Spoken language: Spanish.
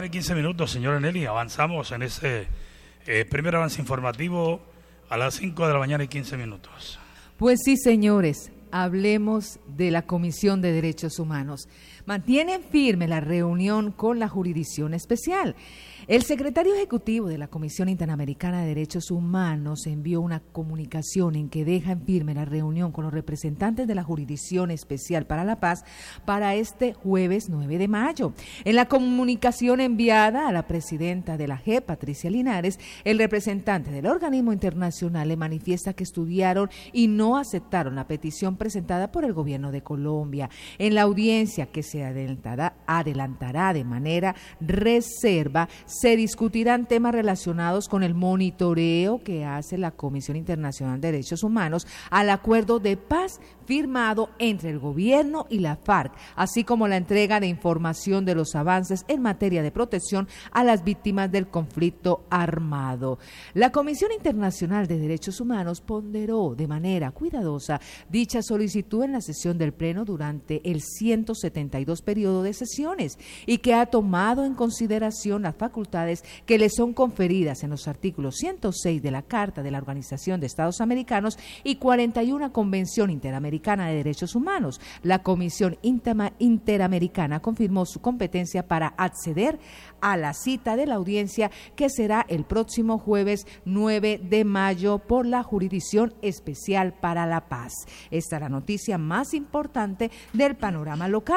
mañana y 15 minutos, señora Nelly. Avanzamos en ese primer avance informativo a las 5 de la mañana y 15 minutos. Pues sí, señores, hablemos de la Comisión de Derechos Humanos. Mantienen firme la reunión con la Jurisdicción Especial. El secretario ejecutivo de la Comisión Interamericana de Derechos Humanos envió una comunicación en que deja en firme la reunión con los representantes de la Jurisdicción Especial para la Paz para este jueves 9 de mayo. En la comunicación enviada a la presidenta de la JEP, Patricia Linares, el representante del organismo internacional le manifiesta que estudiaron y no aceptaron la petición presentada por el gobierno de Colombia. En la audiencia que se adelantará de manera reserva, se discutirán temas relacionados con el monitoreo que hace la Comisión Internacional de Derechos Humanos al acuerdo de paz firmado entre el gobierno y la FARC, así como la entrega de información de los avances en materia de protección a las víctimas del conflicto armado. La Comisión Internacional de Derechos Humanos ponderó de manera cuidadosa dicha solicitud en la sesión del Pleno durante el 172 periodo de sesiones y que ha tomado en consideración las facultades que le son conferidas en los artículos 106 de la Carta de la Organización de Estados Americanos y 41 Convención Interamericana de Derechos Humanos. La Comisión Interamericana confirmó su competencia para acceder a la cita de la audiencia que será el próximo jueves 9 de mayo por la Jurisdicción Especial para la Paz. Esta es la noticia más importante del panorama local.